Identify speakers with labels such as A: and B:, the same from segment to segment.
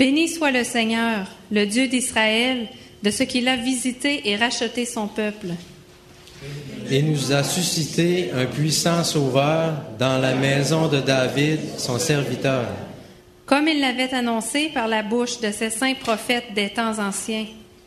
A: Béni soit le Seigneur, le Dieu d'Israël, de ce qu'il a visité et racheté son peuple.
B: Et nous a suscité un puissant sauveur dans la maison de David, son serviteur.
A: Comme il l'avait annoncé par la bouche de ses saints prophètes des temps anciens.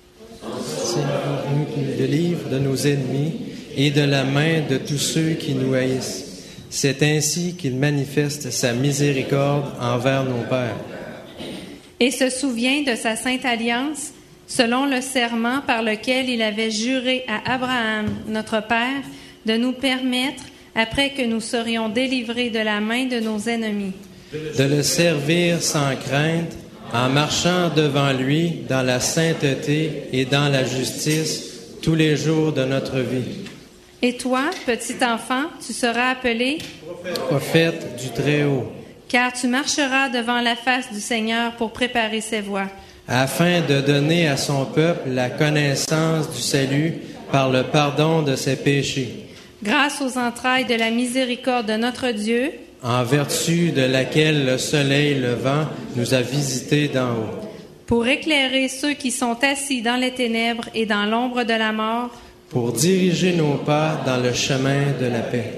B: Nous qui nous délivre de nos ennemis et de la main de tous ceux qui nous haïssent. C'est ainsi qu'il manifeste sa miséricorde envers nos pères.
A: Et se souvient de sa sainte alliance, selon le serment par lequel il avait juré à Abraham, notre père, de nous permettre, après que nous serions délivrés de la main de nos ennemis,
B: de le servir sans crainte, en marchant devant lui dans la sainteté et dans la justice tous les jours de notre vie.
A: Et toi, petit enfant, tu seras appelé
B: prophète du Très-Haut,
A: car tu marcheras devant la face du Seigneur pour préparer ses voies,
B: afin de donner à son peuple la connaissance du salut par le pardon de ses péchés,
A: grâce aux entrailles de la miséricorde de notre Dieu,
B: en vertu de laquelle le soleil levant nous a visités d'en haut,
A: pour éclairer ceux qui sont assis dans les ténèbres et dans l'ombre de la mort,
B: pour diriger nos pas dans le chemin de la paix.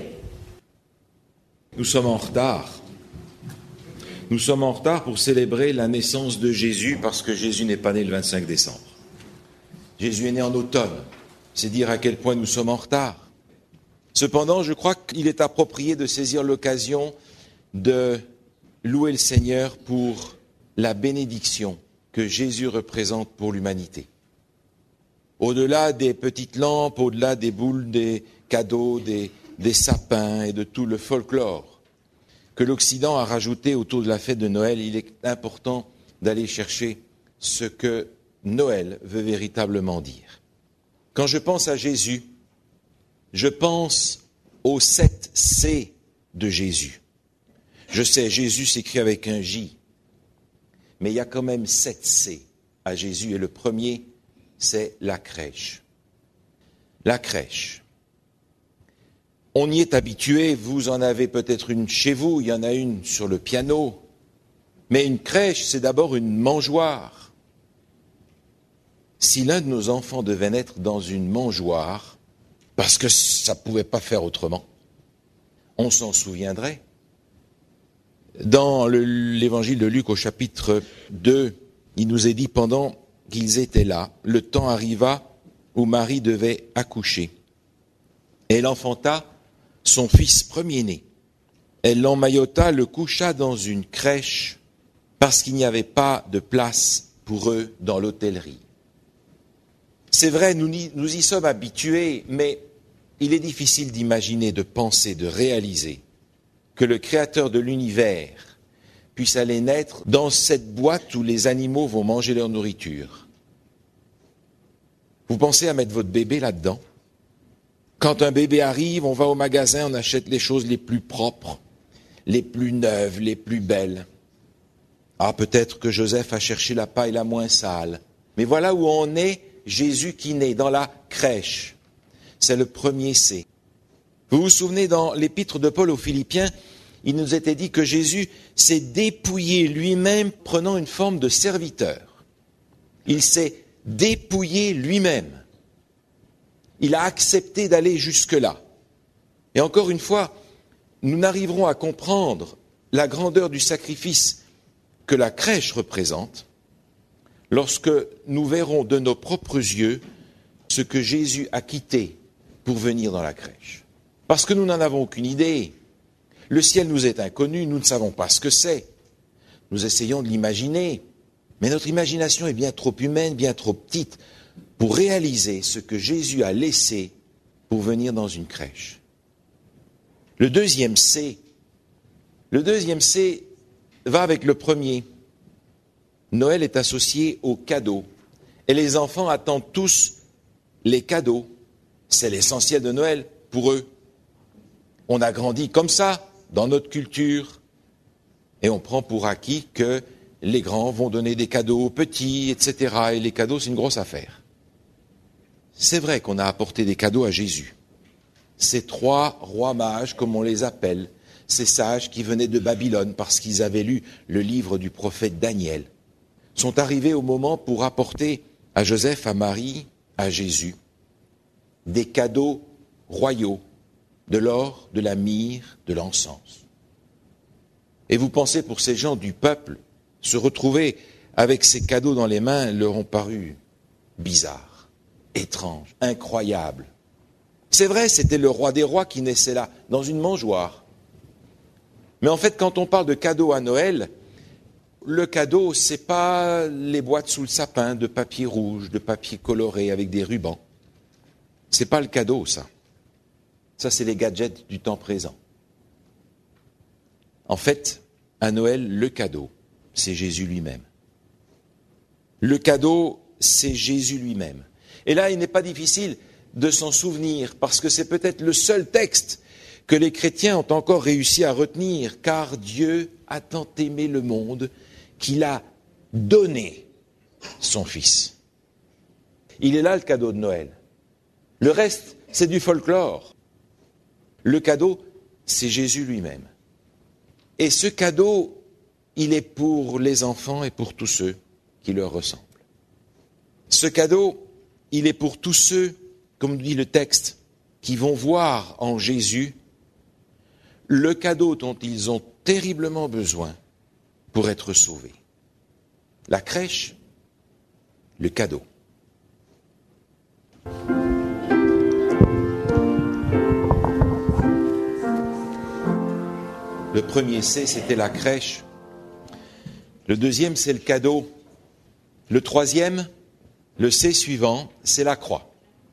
C: Nous sommes en retard. Nous sommes en retard pour célébrer la naissance de Jésus parce que Jésus n'est pas né le 25 décembre. Jésus est né en automne. C'est dire à quel point nous sommes en retard. Cependant, je crois qu'il est approprié de saisir l'occasion de louer le Seigneur pour la bénédiction que Jésus représente pour l'humanité. Au-delà des petites lampes, au-delà des boules, des cadeaux, des sapins et de tout le folklore que l'Occident a rajouté autour de la fête de Noël, il est important d'aller chercher ce que Noël veut véritablement dire. Quand je pense à Jésus, je pense aux 7 C de Jésus. Je sais, Jésus s'écrit avec un J, mais il y a quand même 7 C à Jésus, et le premier, c'est la crèche. La crèche. On y est habitué, vous en avez peut-être une chez vous, il y en a une sur le piano, mais une crèche, c'est d'abord une mangeoire. Si l'un de nos enfants devait naître dans une mangeoire, parce que ça ne pouvait pas faire autrement, on s'en souviendrait. Dans l'évangile de Luc au chapitre 2, il nous est dit, pendant qu'ils étaient là, le temps arriva où Marie devait accoucher. Et elle enfanta son fils premier-né. Elle l'emmaillota, le coucha dans une crèche, parce qu'il n'y avait pas de place pour eux dans l'hôtellerie. C'est vrai, nous y sommes habitués, mais il est difficile d'imaginer, de penser, de réaliser que le Créateur de l'univers puisse aller naître dans cette boîte où les animaux vont manger leur nourriture. Vous pensez à mettre votre bébé là-dedans? Quand un bébé arrive, on va au magasin, on achète les choses les plus propres, les plus neuves, les plus belles. Ah, peut-être que Joseph a cherché la paille la moins sale. Mais voilà où on est, Jésus qui naît dans la crèche. C'est le premier C. Vous vous souvenez, dans l'épître de Paul aux Philippiens, il nous était dit que Jésus s'est dépouillé lui-même prenant une forme de serviteur. Il s'est dépouillé lui-même. Il a accepté d'aller jusque-là. Et encore une fois, nous n'arriverons à comprendre la grandeur du sacrifice que la crèche représente lorsque nous verrons de nos propres yeux ce que Jésus a quitté pour venir dans la crèche. Parce que nous n'en avons aucune idée. Le ciel nous est inconnu, nous ne savons pas ce que c'est. Nous essayons de l'imaginer, mais notre imagination est bien trop humaine, bien trop petite pour réaliser ce que Jésus a laissé pour venir dans une crèche. Le deuxième C va avec le premier. Noël est associé aux cadeaux. Et les enfants attendent tous les cadeaux. C'est l'essentiel de Noël pour eux. On a grandi comme ça, dans notre culture. Et on prend pour acquis que les grands vont donner des cadeaux aux petits, etc. Et les cadeaux, c'est une grosse affaire. C'est vrai qu'on a apporté des cadeaux à Jésus. Ces 3 rois mages, comme on les appelle, ces sages qui venaient de Babylone parce qu'ils avaient lu le livre du prophète Daniel, sont arrivés au moment pour apporter à Joseph, à Marie, à Jésus, des cadeaux royaux, de l'or, de la myrrhe, de l'encens. Et vous pensez pour ces gens du peuple, se retrouver avec ces cadeaux dans les mains leur ont paru bizarres, étranges, incroyables. C'est vrai, c'était le roi des rois qui naissait là, dans une mangeoire. Mais en fait, quand on parle de cadeaux à Noël, le cadeau, c'est pas les boîtes sous le sapin de papier rouge, de papier coloré avec des rubans. C'est pas le cadeau, ça. Ça, c'est les gadgets du temps présent. En fait, à Noël, le cadeau, c'est Jésus lui-même. Le cadeau, c'est Jésus lui-même. Et là, il n'est pas difficile de s'en souvenir, parce que c'est peut-être le seul texte que les chrétiens ont encore réussi à retenir, car Dieu a tant aimé le monde qu'il a donné son Fils. Il est là le cadeau de Noël. Le reste, c'est du folklore. Le cadeau, c'est Jésus lui-même. Et ce cadeau, il est pour les enfants et pour tous ceux qui leur ressemblent. Ce cadeau, il est pour tous ceux, comme dit le texte, qui vont voir en Jésus le cadeau dont ils ont terriblement besoin pour être sauvés. La crèche, le cadeau. Le premier C, c'était la crèche. Le deuxième, c'est le cadeau. Le troisième, le C suivant, c'est la croix.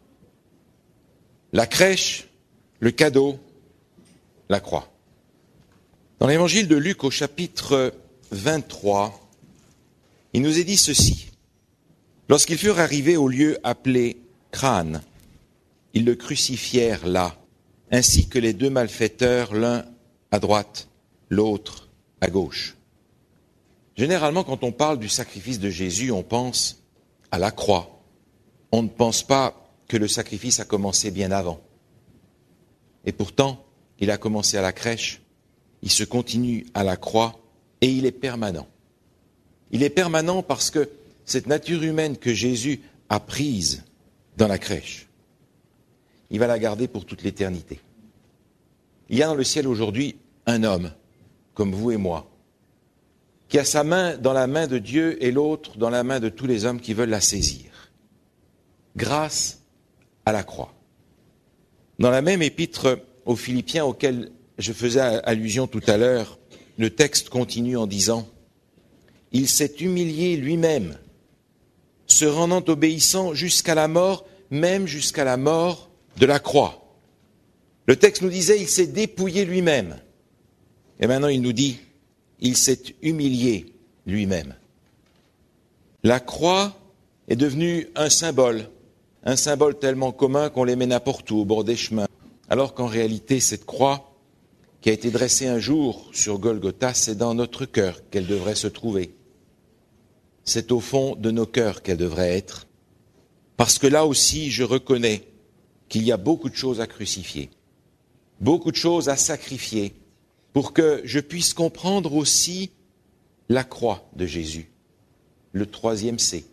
C: La crèche, le cadeau, la croix. Dans l'évangile de Luc au chapitre 23, il nous est dit ceci. Lorsqu'ils furent arrivés au lieu appelé Crâne, ils le crucifièrent là, ainsi que les deux malfaiteurs, l'un à droite, l'autre à gauche. Généralement, quand on parle du sacrifice de Jésus, on pense à la croix. On ne pense pas que le sacrifice a commencé bien avant. Et pourtant, il a commencé à la crèche, il se continue à la croix et il est permanent. Il est permanent parce que cette nature humaine que Jésus a prise dans la crèche, il va la garder pour toute l'éternité. Il y a dans le ciel aujourd'hui un homme, comme vous et moi, qui a sa main dans la main de Dieu et l'autre dans la main de tous les hommes qui veulent la saisir, grâce à la croix. Dans la même épître aux Philippiens auquel je faisais allusion tout à l'heure, le texte continue en disant « Il s'est humilié lui-même, se rendant obéissant jusqu'à la mort, même jusqu'à la mort de la croix. » Le texte nous disait « Il s'est dépouillé lui-même ». Et maintenant il nous dit « Il s'est humilié lui-même ». La croix est devenue un symbole tellement commun qu'on les met n'importe où, au bord des chemins, alors qu'en réalité cette croix qui a été dressée un jour sur Golgotha, c'est dans notre cœur qu'elle devrait se trouver. C'est au fond de nos cœurs qu'elle devrait être, parce que là aussi je reconnais qu'il y a beaucoup de choses à crucifier, beaucoup de choses à sacrifier, pour que je puisse comprendre aussi la croix de Jésus, le troisième C.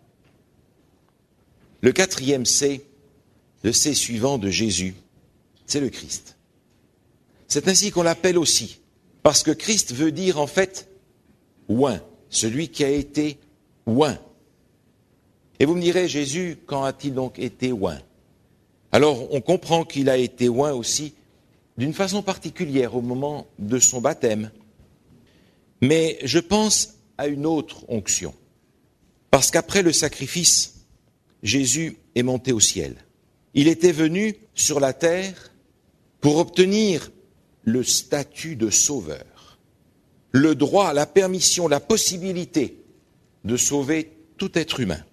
C: Le quatrième C, le C suivant de Jésus, c'est le Christ. C'est ainsi qu'on l'appelle aussi, parce que Christ veut dire en fait « oint », celui qui a été oint. Et vous me direz, Jésus, quand a-t-il donc été oint ? Alors on comprend qu'il a été oint aussi d'une façon particulière au moment de son baptême. Mais je pense à une autre onction, parce qu'après le sacrifice, Jésus est monté au ciel. Il était venu sur la terre pour obtenir le statut de sauveur, le droit, la permission, la possibilité de sauver tout être humain.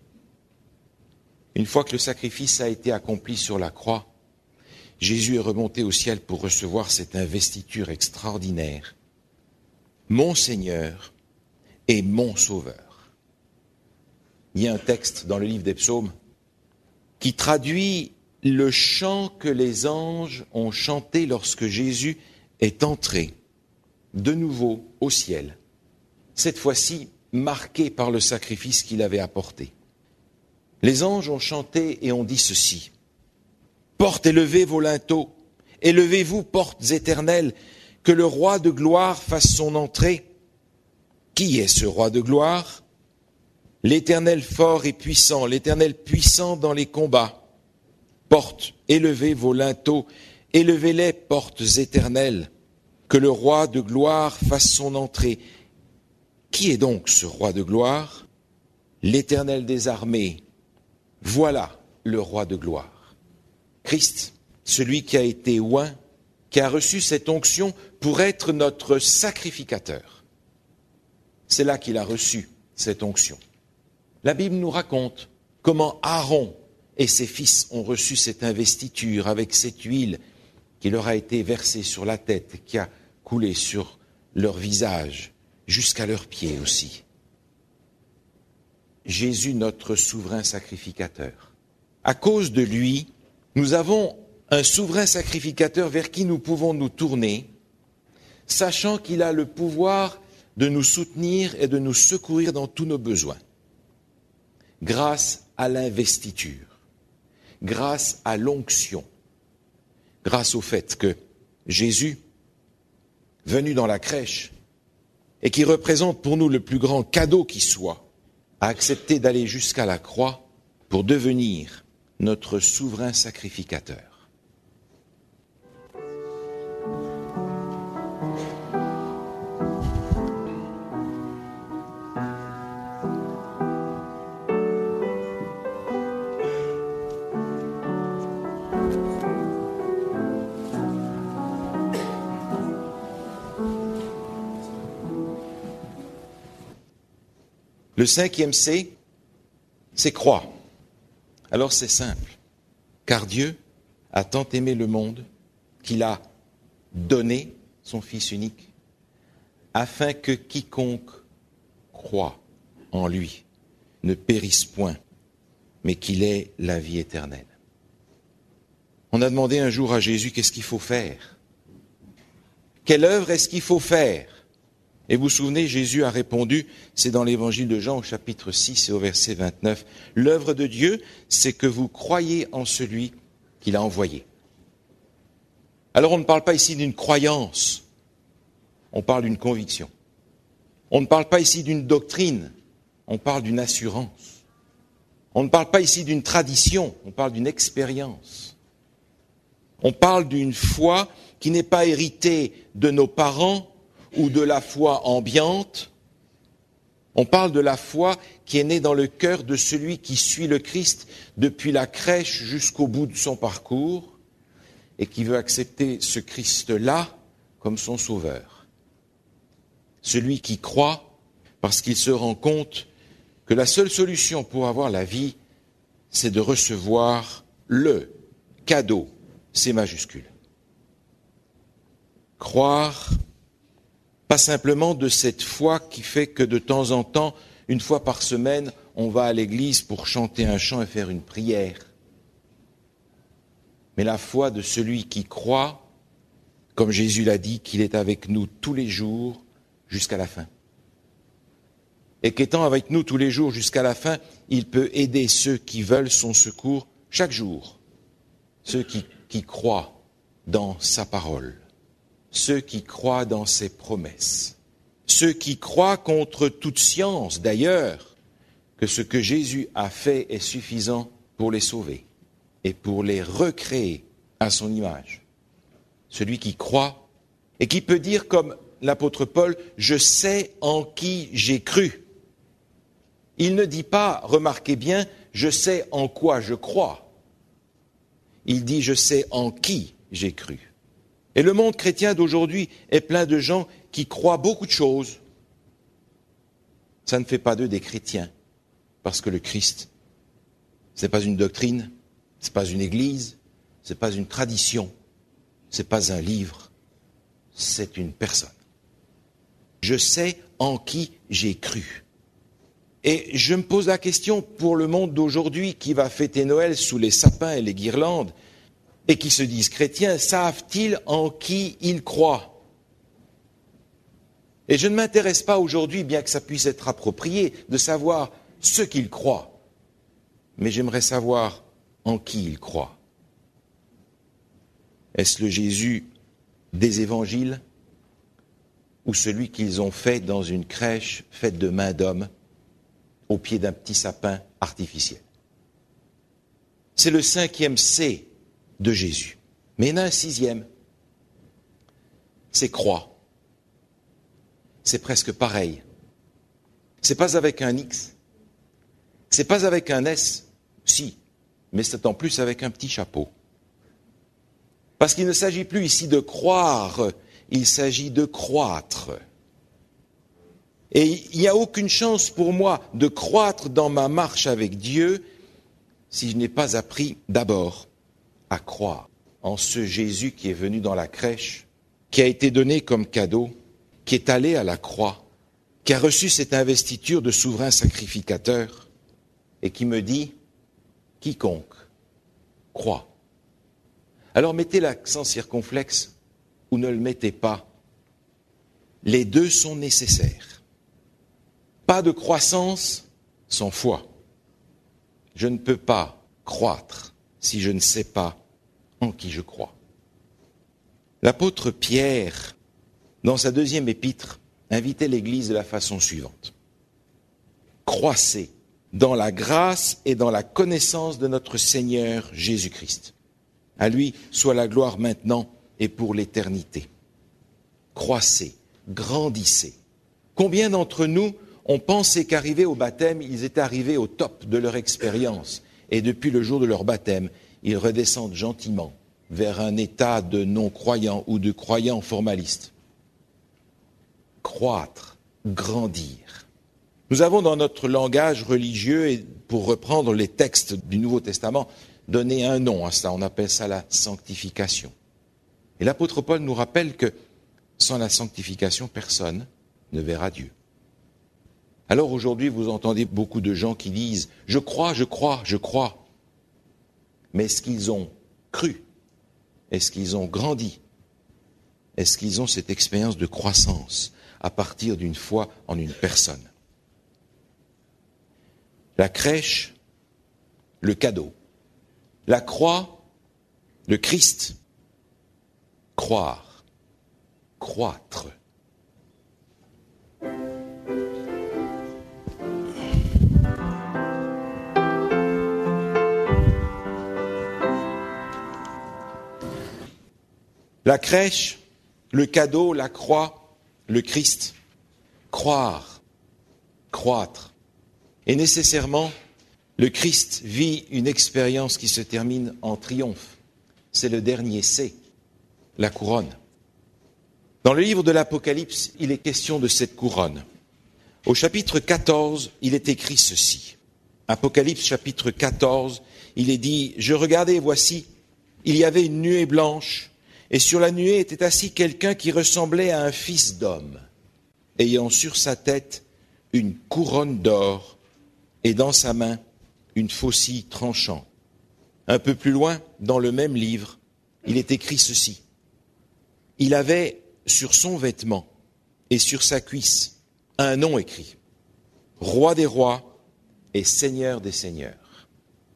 C: Une fois que le sacrifice a été accompli sur la croix, Jésus est remonté au ciel pour recevoir cette investiture extraordinaire. Mon Seigneur et mon Sauveur. Il y a un texte dans le livre des Psaumes qui traduit le chant que les anges ont chanté lorsque Jésus est entré de nouveau au ciel. Cette fois-ci, marqué par le sacrifice qu'il avait apporté. Les anges ont chanté et ont dit ceci. Portes, élevez vos linteaux, élevez-vous, portes éternelles, que le roi de gloire fasse son entrée. Qui est ce roi de gloire? L'Éternel fort et puissant, l'Éternel puissant dans les combats. Portes, élevez vos linteaux, élevez-les, portes éternelles, que le roi de gloire fasse son entrée. Qui est donc ce roi de gloire? L'Éternel des armées. Voilà le roi de gloire. Christ, celui qui a été oint, qui a reçu cette onction pour être notre sacrificateur. C'est là qu'il a reçu cette onction. La Bible nous raconte comment Aaron et ses fils ont reçu cette investiture avec cette huile qui leur a été versée sur la tête, qui a coulé sur leur visage, jusqu'à leurs pieds aussi. Jésus, notre souverain sacrificateur. À cause de lui, nous avons un souverain sacrificateur vers qui nous pouvons nous tourner, sachant qu'il a le pouvoir de nous soutenir et de nous secourir dans tous nos besoins. Grâce à l'investiture, grâce à l'onction, grâce au fait que Jésus, venu dans la crèche, et qui représente pour nous le plus grand cadeau qui soit, a accepté d'aller jusqu'à la croix pour devenir notre souverain sacrificateur. Le 5e C, c'est croix. Alors c'est simple, car Dieu a tant aimé le monde qu'il a donné son Fils unique, afin que quiconque croit en lui ne périsse point, mais qu'il ait la vie éternelle. On a demandé un jour à Jésus qu'est-ce qu'il faut faire. Quelle œuvre est-ce qu'il faut faire? Et vous vous souvenez, Jésus a répondu, c'est dans l'évangile de Jean au chapitre 6 et au verset 29, « L'œuvre de Dieu, c'est que vous croyez en celui qu'il a envoyé. » Alors on ne parle pas ici d'une croyance, on parle d'une conviction. On ne parle pas ici d'une doctrine, on parle d'une assurance. On ne parle pas ici d'une tradition, on parle d'une expérience. On parle d'une foi qui n'est pas héritée de nos parents, ou de la foi ambiante, on parle de la foi qui est née dans le cœur de celui qui suit le Christ depuis la crèche jusqu'au bout de son parcours et qui veut accepter ce Christ-là comme son sauveur. Celui qui croit parce qu'il se rend compte que la seule solution pour avoir la vie, c'est de recevoir le cadeau, C majuscule. Croire, pas simplement de cette foi qui fait que de temps en temps, une fois par semaine, on va à l'église pour chanter un chant et faire une prière. Mais la foi de celui qui croit, comme Jésus l'a dit, qu'il est avec nous tous les jours jusqu'à la fin. Et qu'étant avec nous tous les jours jusqu'à la fin, il peut aider ceux qui veulent son secours chaque jour, ceux qui croient dans sa parole. Ceux qui croient dans ses promesses, ceux qui croient contre toute science d'ailleurs que ce que Jésus a fait est suffisant pour les sauver et pour les recréer à son image. Celui qui croit et qui peut dire comme l'apôtre Paul, « Je sais en qui j'ai cru ». Il ne dit pas, remarquez bien, « Je sais en quoi je crois ». Il dit « Je sais en qui j'ai cru ». Et le monde chrétien d'aujourd'hui est plein de gens qui croient beaucoup de choses. Ça ne fait pas d'eux des chrétiens, parce que le Christ, ce n'est pas une doctrine, ce n'est pas une église, ce n'est pas une tradition, ce n'est pas un livre, c'est une personne. Je sais en qui j'ai cru. Et je me pose la question pour le monde d'aujourd'hui qui va fêter Noël sous les sapins et les guirlandes, et qui se disent chrétiens, savent-ils en qui ils croient? Et je ne m'intéresse pas aujourd'hui, bien que ça puisse être approprié, de savoir ce qu'il croit, mais j'aimerais savoir en qui il croit. Est-ce le Jésus des évangiles ou celui qu'ils ont fait dans une crèche faite de mains d'hommes au pied d'un petit sapin artificiel? C'est le 5e C de Jésus. Mais il y en a un 6e. C'est croix. C'est presque pareil. C'est pas avec un X. C'est pas avec un S. Si. Mais c'est en plus avec un petit chapeau. Parce qu'il ne s'agit plus ici de croire, il s'agit de croître. Et il n'y a aucune chance pour moi de croître dans ma marche avec Dieu si je n'ai pas appris d'abord à croire en ce Jésus qui est venu dans la crèche, qui a été donné comme cadeau, qui est allé à la croix, qui a reçu cette investiture de souverain sacrificateur et qui me dit « Quiconque croit ». Alors mettez l'accent circonflexe ou ne le mettez pas. Les deux sont nécessaires. Pas de croissance sans foi. Je ne peux pas croître si je ne sais pas en qui je crois. L'apôtre Pierre, dans sa 2e épître, invitait l'Église de la façon suivante. Croissez dans la grâce et dans la connaissance de notre Seigneur Jésus-Christ. À lui soit la gloire maintenant et pour l'éternité. Croissez, grandissez. Combien d'entre nous ont pensé qu'arrivés au baptême, ils étaient arrivés au top de leur expérience et depuis le jour de leur baptême, ils redescendent gentiment vers un état de non-croyant ou de croyant formaliste. Croître, grandir. Nous avons dans notre langage religieux, et pour reprendre les textes du Nouveau Testament, donné un nom à ça, on appelle ça la sanctification. Et l'apôtre Paul nous rappelle que sans la sanctification, personne ne verra Dieu. Alors aujourd'hui, vous entendez beaucoup de gens qui disent « je crois, je crois, je crois ». Mais est-ce qu'ils ont cru? Est-ce qu'ils ont grandi? Est-ce qu'ils ont cette expérience de croissance à partir d'une foi en une personne? La crèche, le cadeau. La croix, le Christ. Croire, croître. La crèche, le cadeau, la croix, le Christ. Croire, croître. Et nécessairement, le Christ vit une expérience qui se termine en triomphe. C'est le dernier C, la couronne. Dans le livre de l'Apocalypse, il est question de cette couronne. Au chapitre 14, il est écrit ceci. Apocalypse chapitre 14, il est dit « Je regardais et voici, il y avait une nuée blanche, et sur la nuée était assis quelqu'un qui ressemblait à un fils d'homme, ayant sur sa tête une couronne d'or, et dans sa main une faucille tranchant. » Un peu plus loin, dans le même livre, il est écrit ceci. Il avait sur son vêtement et sur sa cuisse un nom écrit, Roi des rois et Seigneur des seigneurs.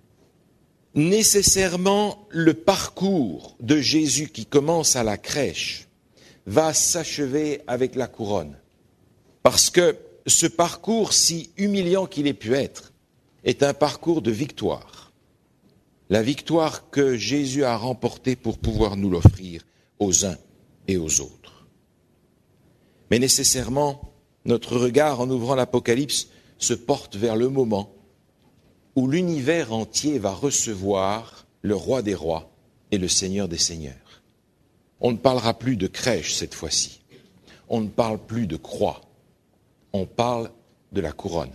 C: Nécessairement, le parcours de Jésus qui commence à la crèche va s'achever avec la couronne. Parce que ce parcours, si humiliant qu'il ait pu être, est un parcours de victoire. La victoire que Jésus a remportée pour pouvoir nous l'offrir aux uns et aux autres. Mais nécessairement, notre regard en ouvrant l'Apocalypse se porte vers le moment où l'univers entier va recevoir le Roi des rois et le Seigneur des seigneurs. On ne parlera plus de crèche cette fois-ci. On ne parle plus de croix. On parle de la couronne.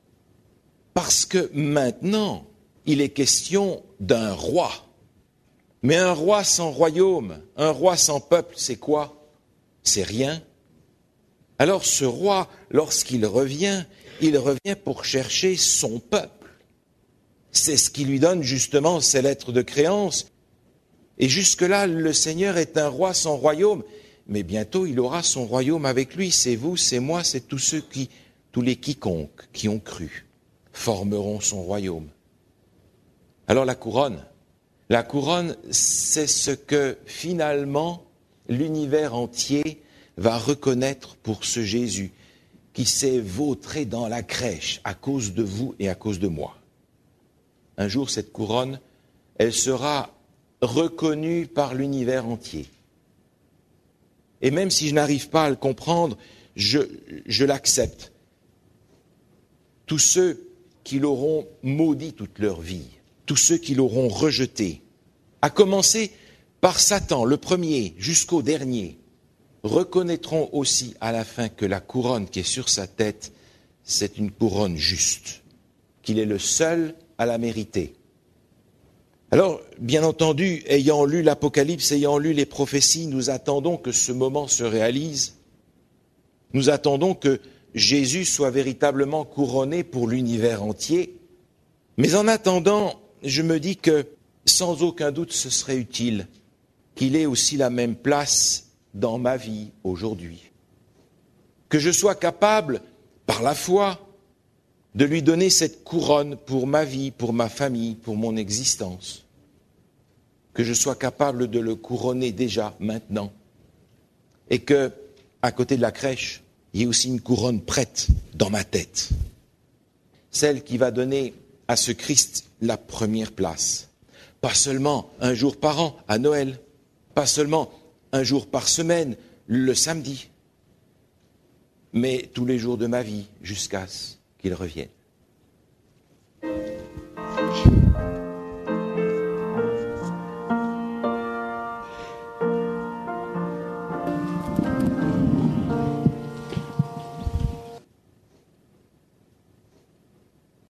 C: Parce que maintenant, il est question d'un roi. Mais un roi sans royaume, un roi sans peuple, c'est quoi? C'est rien. Alors ce roi, lorsqu'il revient, il revient pour chercher son peuple. C'est ce qui lui donne justement ses lettres de créance. Et jusque-là, le Seigneur est un roi sans royaume. mais bientôt il aura son royaume avec lui. C'est vous, c'est moi, c'est tous les quiconques qui ont cru formeront son royaume. Alors la couronne, c'est ce que finalement l'univers entier va reconnaître pour ce Jésus qui s'est vautré dans la crèche à cause de vous et à cause de moi. Un jour, cette couronne, elle sera reconnue par l'univers entier. Et même si je n'arrive pas à le comprendre, je l'accepte. Tous ceux qui l'auront maudit toute leur vie, tous ceux qui l'auront rejeté, à commencer par Satan, le premier jusqu'au dernier, reconnaîtront aussi à la fin que la couronne qui est sur sa tête, c'est une couronne juste, qu'il est le seul à la mériter. Alors, bien entendu, ayant lu l'Apocalypse, ayant lu les prophéties, nous attendons que ce moment se réalise. Nous attendons que Jésus soit véritablement couronné pour l'univers entier. Mais en attendant, je me dis que sans aucun doute ce serait utile qu'il ait aussi la même place dans ma vie aujourd'hui. Que je sois capable, par la foi, de lui donner cette couronne pour ma vie, pour ma famille, pour mon existence. Que je sois capable de le couronner déjà, maintenant. Et que, à côté de la crèche, il y ait aussi une couronne prête dans ma tête. Celle qui va donner à ce Christ la première place. Pas seulement un jour par an, à Noël. Pas seulement un jour par semaine, le samedi. Mais tous les jours de ma vie, jusqu'à ce qu'il revienne.